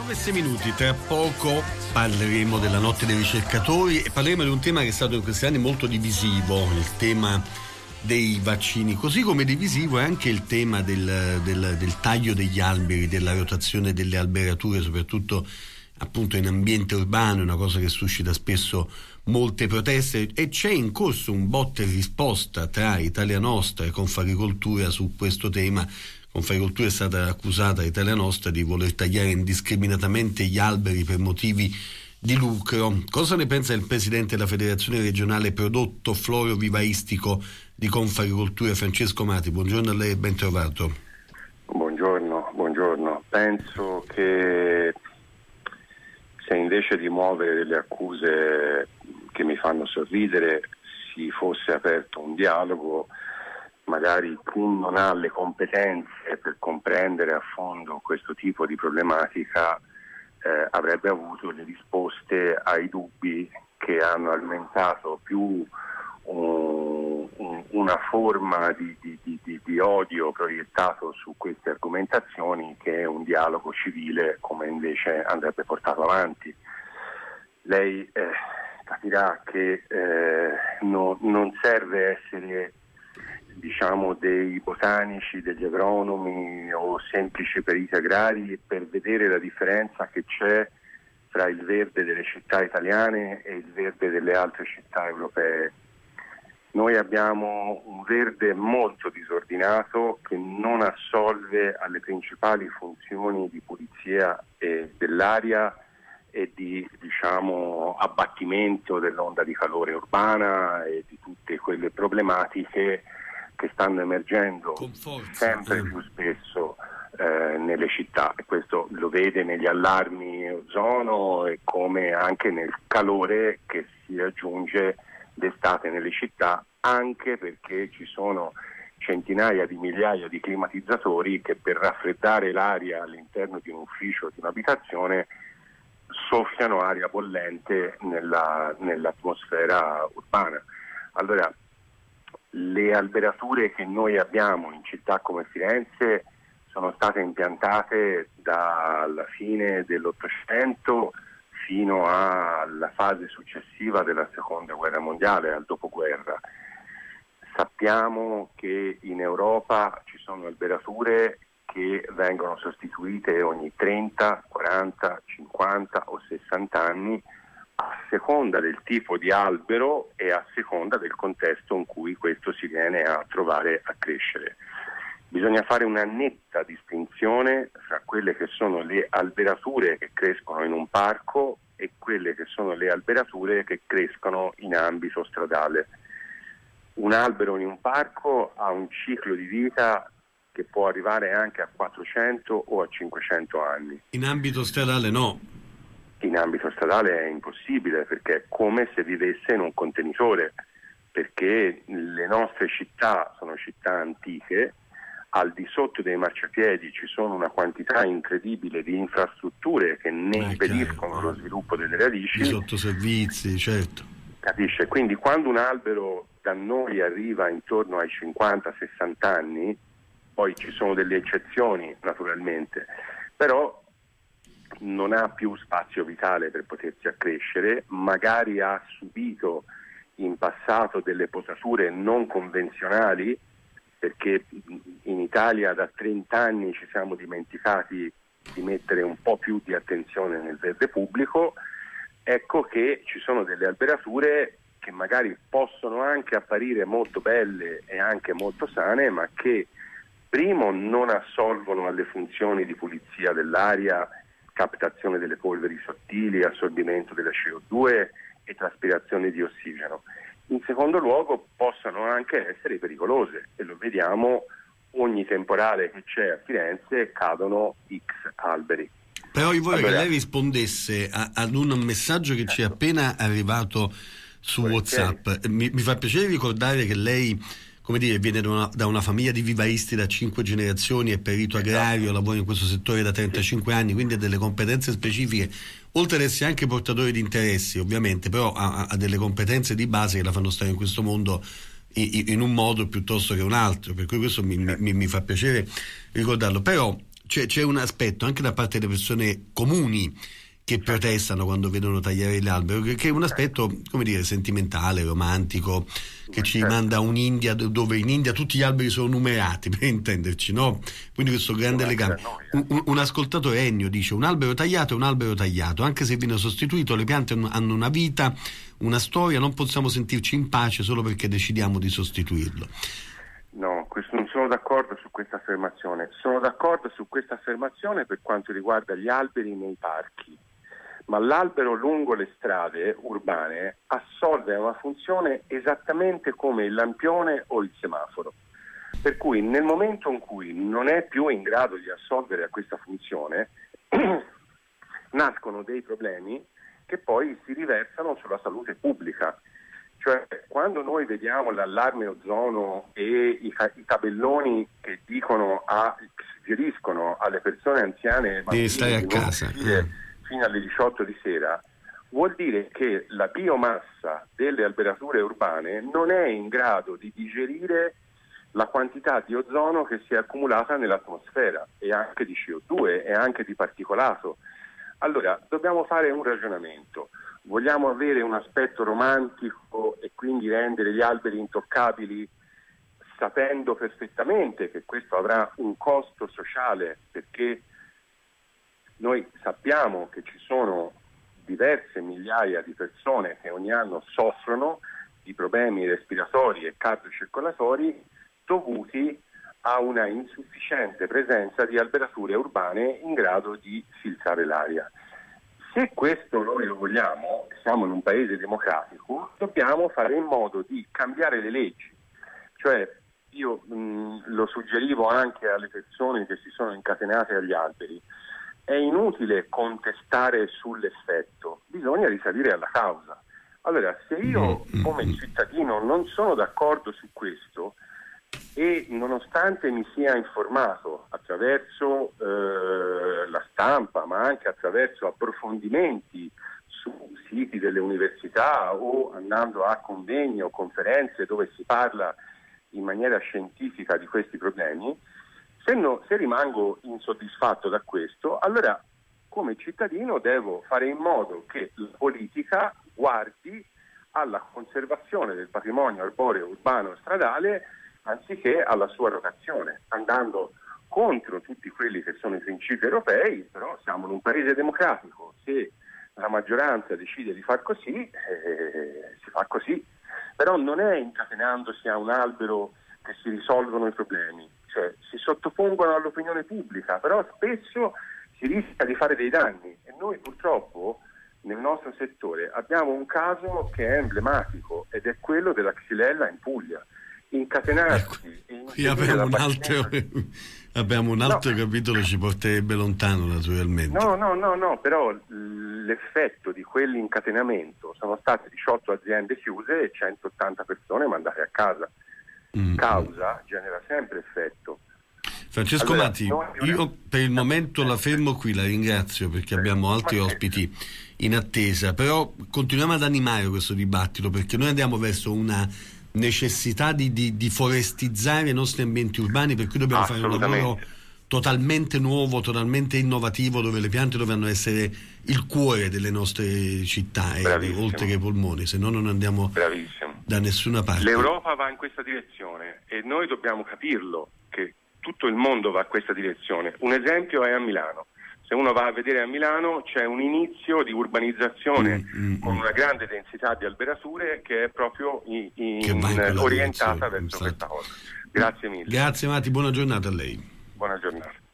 9 minuti, tra poco parleremo della notte dei ricercatori e parleremo di un tema che è stato in questi anni molto divisivo, il tema dei vaccini, così come divisivo è anche il tema del taglio degli alberi, della rotazione delle alberature, soprattutto appunto in ambiente urbano, una cosa che suscita spesso molte proteste, e c'è in corso un botta e risposta tra Italia Nostra e Confagricoltura su questo tema. Confagricoltura è stata accusata da Italia Nostra di voler tagliare indiscriminatamente gli alberi per motivi di lucro. Cosa ne pensa il presidente della Federazione Regionale Prodotto Florovivaistico di Confagricoltura, Francesco Mati? Buongiorno a lei e ben trovato. Buongiorno. Penso che se invece di muovere delle accuse che mi fanno sorridere si fosse aperto un dialogo, magari chi non ha le competenze per comprendere a fondo questo tipo di problematica avrebbe avuto le risposte ai dubbi che hanno alimentato più una forma di odio proiettato su queste argomentazioni che un dialogo civile come invece andrebbe portato avanti. Lei capirà che non serve essere dei botanici, degli agronomi o semplici periti agrari per vedere la differenza che c'è tra il verde delle città italiane e il verde delle altre città europee. Noi abbiamo un verde molto disordinato che non assolve alle principali funzioni di pulizia dell'aria e di abbattimento dell'onda di calore urbana e di tutte quelle problematiche che stanno emergendo sempre più spesso nelle città, e questo lo vede negli allarmi ozono e come anche nel calore che si raggiunge d'estate nelle città, anche perché ci sono centinaia di migliaia di climatizzatori che per raffreddare l'aria all'interno di un ufficio o di un'abitazione soffiano aria bollente nell'atmosfera urbana. Allora, le alberature che noi abbiamo in città come Firenze sono state impiantate dalla fine dell'Ottocento fino alla fase successiva della Seconda Guerra Mondiale, al dopoguerra. Sappiamo che in Europa ci sono alberature che vengono sostituite ogni 30, 40, 50 o 60 anni a seconda del tipo di albero e a seconda del contesto in cui questo si viene a trovare a crescere. Bisogna fare una netta distinzione fra quelle che sono le alberature che crescono in un parco e quelle che sono le alberature che crescono in ambito stradale. Un albero in un parco ha un ciclo di vita che può arrivare anche a 400 o a 500 anni. In ambito stradale no. In ambito stradale è impossibile, perché è come se vivesse in un contenitore, perché le nostre città sono città antiche, al di sotto dei marciapiedi ci sono una quantità incredibile di infrastrutture che ne impediscono lo sviluppo delle radici. Di sottoservizi, certo. Capisce? Quindi quando un albero da noi arriva intorno ai 50-60 anni, poi ci sono delle eccezioni naturalmente, però non ha più spazio vitale per potersi accrescere, magari ha subito in passato delle posature non convenzionali, perché in Italia da 30 anni ci siamo dimenticati di mettere un po' più di attenzione nel verde pubblico. Ecco che ci sono delle alberature che magari possono anche apparire molto belle e anche molto sane, ma che primo non assolvono alle funzioni di pulizia dell'aria, captazione delle polveri sottili, assorbimento della CO2 e traspirazione di ossigeno. In secondo luogo possono anche essere pericolose, e lo vediamo ogni temporale che c'è a Firenze cadono X alberi. Però io vorrei che lei rispondesse ad un messaggio che ci è appena arrivato su WhatsApp. Mi fa piacere ricordare che lei, come dire, viene da una famiglia di vivaisti da 5 generazioni, è perito agrario, lavora in questo settore da 35 anni, quindi ha delle competenze specifiche, oltre ad essere anche portatore di interessi ovviamente, però ha delle competenze di base che la fanno stare in questo mondo in un modo piuttosto che un altro, per cui questo mi fa piacere ricordarlo. Però c'è un aspetto anche da parte delle persone comuni che protestano quando vedono tagliare l'albero, che è un aspetto, come dire, sentimentale, romantico, che ci manda un'India dove in India tutti gli alberi sono numerati, per intenderci, no? Quindi questo grande legame. Un ascoltatore, Ennio, dice: un albero tagliato è un albero tagliato, anche se viene sostituito, le piante hanno una vita, una storia, non possiamo sentirci in pace solo perché decidiamo di sostituirlo. No, non sono d'accordo su questa affermazione. Sono d'accordo su questa affermazione per quanto riguarda gli alberi nei parchi. Ma l'albero lungo le strade urbane assolve una funzione esattamente come il lampione o il semaforo. Per cui nel momento in cui non è più in grado di assolvere a questa funzione, nascono dei problemi che poi si riversano sulla salute pubblica. Cioè, quando noi vediamo l'allarme ozono e i tabelloni che suggeriscono alle persone anziane di stare a casa fino alle 18 di sera, vuol dire che la biomassa delle alberature urbane non è in grado di digerire la quantità di ozono che si è accumulata nell'atmosfera, e anche di CO2 e anche di particolato. Allora, dobbiamo fare un ragionamento. Vogliamo avere un aspetto romantico e quindi rendere gli alberi intoccabili, sapendo perfettamente che questo avrà un costo sociale, perché noi sappiamo che ci sono diverse migliaia di persone che ogni anno soffrono di problemi respiratori e cardiocircolatori dovuti a una insufficiente presenza di alberature urbane in grado di filtrare l'aria. Se questo noi lo vogliamo, siamo in un paese democratico, dobbiamo fare in modo di cambiare le leggi. Cioè, io lo suggerivo anche alle persone che si sono incatenate agli alberi: è inutile contestare sull'effetto, bisogna risalire alla causa. Allora, se io come cittadino non sono d'accordo su questo, e nonostante mi sia informato attraverso la stampa, ma anche attraverso approfondimenti su siti delle università o andando a convegni o conferenze dove si parla in maniera scientifica di questi problemi, se rimango insoddisfatto da questo, allora come cittadino devo fare in modo che la politica guardi alla conservazione del patrimonio arboreo urbano e stradale anziché alla sua rotazione, andando contro tutti quelli che sono i principi europei. Però siamo in un paese democratico, se la maggioranza decide di far così, si fa così, però non è incatenandosi a un albero che si risolvono i problemi, cioè si sottopongono all'opinione pubblica, però spesso si rischia di fare dei danni, e noi purtroppo nel nostro settore abbiamo un caso che è emblematico, ed è quello della xylella in Puglia. Incatenarsi qui abbiamo un altro capitolo, ci porterebbe lontano naturalmente. No, però l'effetto di quell'incatenamento sono state 18 aziende chiuse e 180 persone mandate a casa. Causa genera sempre effetto. Francesco Matti, io per il momento la fermo qui, la ringrazio perché abbiamo altri ospiti in attesa, però continuiamo ad animare questo dibattito, perché noi andiamo verso una necessità di forestizzare i nostri ambienti urbani, per cui dobbiamo fare un lavoro totalmente nuovo, totalmente innovativo, dove le piante dovranno essere il cuore delle nostre città, oltre che i polmoni, se no non andiamo da nessuna parte. L'Europa va in questa direzione e noi dobbiamo capirlo che tutto il mondo va in questa direzione. Un esempio è a Milano. Se uno va a vedere a Milano c'è un inizio di urbanizzazione con una grande densità di alberature che è proprio orientata verso questa cosa. Grazie mille. Grazie Matti, buona giornata a lei. Buona giornata.